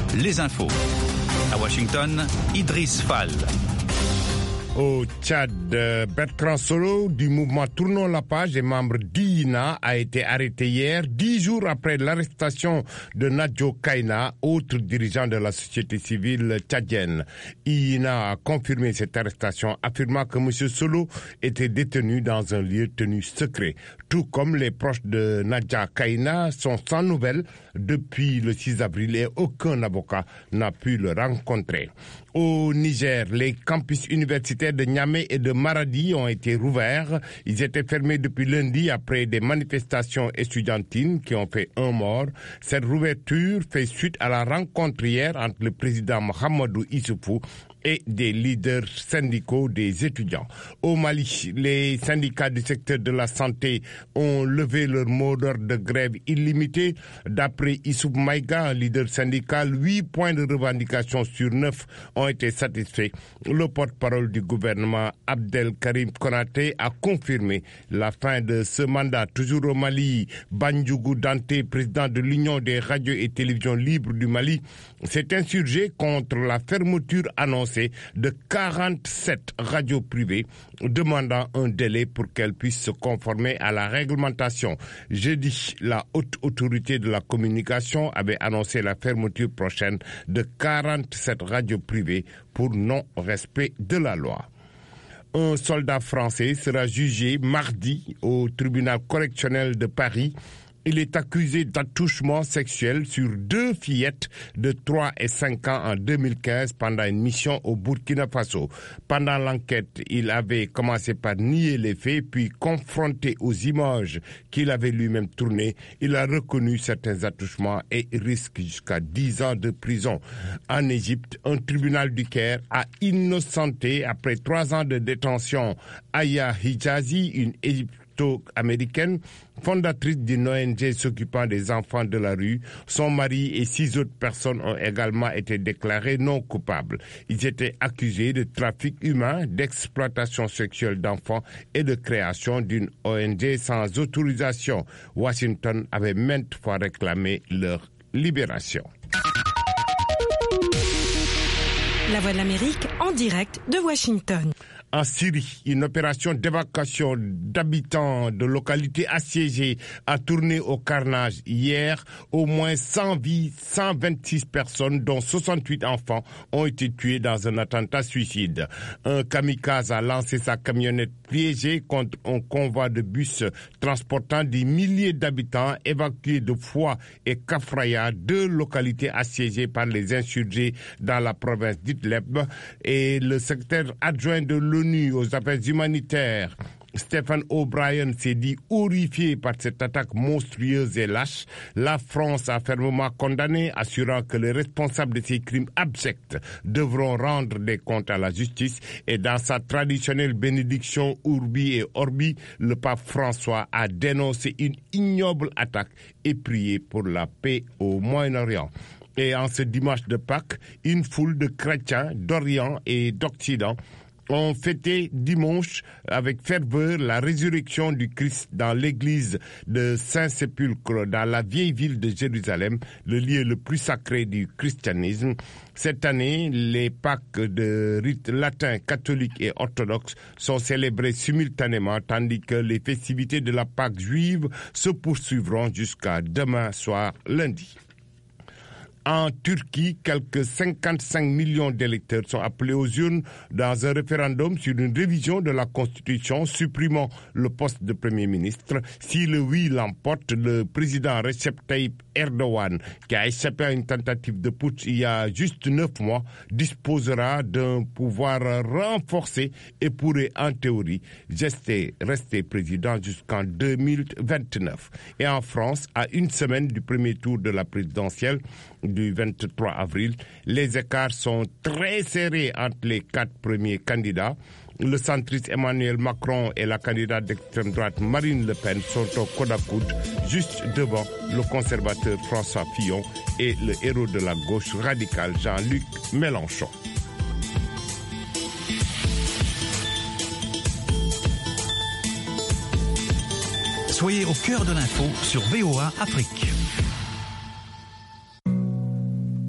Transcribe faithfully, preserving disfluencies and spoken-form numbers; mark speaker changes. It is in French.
Speaker 1: les infos. À Washington, Idriss Fall.
Speaker 2: Au Tchad, Bertrand Solo du mouvement Tournons la page et membre d'I N A a été arrêté hier, dix jours après l'arrestation de Nadjo Kaina, autre dirigeant de la société civile tchadienne. I N A a confirmé cette arrestation, affirmant que M. Solo était détenu dans un lieu tenu secret. Tout comme les proches de Nadja Kaina sont sans nouvelles depuis le six avril et aucun avocat n'a pu le rencontrer. Au Niger, les campus universitaires de Niamey et de Maradi ont été rouverts. Ils étaient fermés depuis lundi après des manifestations étudiantines qui ont fait un mort. Cette rouverture fait suite à la rencontre hier entre le président Mohamedou Issoufou et des leaders syndicaux des étudiants. Au Mali, les syndicats du secteur de la santé ont levé leur mot d'ordre de grève illimité. D'après Issouf Maïga, un leader syndical, huit points de revendication sur neuf ont été satisfaits. Le porte-parole du gouvernement, Abdelkarim Konaté, a confirmé la fin de ce mandat. Toujours au Mali, Bandjougou Dante, président de l'Union des radios et télévisions libres du Mali, s'est insurgé contre la fermeture annoncée de quarante-sept radios privées, demandant un délai pour qu'elles puissent se conformer à la réglementation. Jeudi, la haute autorité de la communication avait annoncé la fermeture prochaine de quarante-sept radios privées pour non-respect de la loi. Un soldat français sera jugé mardi au tribunal correctionnel de Paris. Il est accusé d'attouchement sexuel sur deux fillettes de trois et cinq ans en deux mille quinze pendant une mission au Burkina Faso. Pendant l'enquête, il avait commencé par nier les faits, puis confronté aux images qu'il avait lui-même tournées, il a reconnu certains attouchements et risque jusqu'à dix ans de prison. En Égypte, un tribunal du Caire a innocenté, après trois ans de détention, Aya Hijazi, une égypto-américaine, fondatrice d'une O N G s'occupant des enfants de la rue. Son mari et six autres personnes ont également été déclarés non coupables. Ils étaient accusés de trafic humain, d'exploitation sexuelle d'enfants et de création d'une O N G sans autorisation. Washington avait maintes fois réclamé leur libération.
Speaker 3: La Voix de l'Amérique en direct de Washington.
Speaker 2: En Syrie, une opération d'évacuation d'habitants de localités assiégées a tourné au carnage hier. Au moins cent vies, cent vingt-six personnes, dont soixante-huit enfants, ont été tués dans un attentat suicide. Un kamikaze a lancé sa camionnette piégée contre un convoi de bus transportant des milliers d'habitants évacués de Foua et Kafraya, deux localités assiégées par les insurgés dans la province d'Idlib. Et le secrétaire adjoint de l'O N U aux affaires humanitaires, Stephen O'Brien, s'est dit horrifié par cette attaque monstrueuse et lâche. La France a fermement condamné, assurant que les responsables de ces crimes abjects devront rendre des comptes à la justice. Et dans sa traditionnelle bénédiction Urbi et Orbi, le pape François a dénoncé une ignoble attaque et prié pour la paix au Moyen-Orient. Et en ce dimanche de Pâques, une foule de chrétiens d'Orient et d'Occident ont fêté dimanche avec ferveur la résurrection du Christ dans l'église de Saint-Sépulcre, dans la vieille ville de Jérusalem, le lieu le plus sacré du christianisme. Cette année, les Pâques de rite latin, catholique et orthodoxe sont célébrées simultanément, tandis que les festivités de la Pâque juive se poursuivront jusqu'à demain soir, lundi. En Turquie, quelques cinquante-cinq millions d'électeurs sont appelés aux urnes dans un référendum sur une révision de la Constitution supprimant le poste de Premier ministre. Si le oui l'emporte, le président Recep Tayyip Erdogan, qui a échappé à une tentative de putsch il y a juste neuf mois, disposera d'un pouvoir renforcé et pourrait en théorie rester, rester président jusqu'en deux mille vingt-neuf. Et en France, à une semaine du premier tour de la présidentielle du vingt-trois avril, les écarts sont très serrés entre les quatre premiers candidats. Le centriste Emmanuel Macron et la candidate d'extrême droite Marine Le Pen sont au coude à coude, juste devant le conservateur François Fillon et le héros de la gauche radicale Jean-Luc Mélenchon.
Speaker 1: Soyez au cœur de l'info sur V O A Afrique.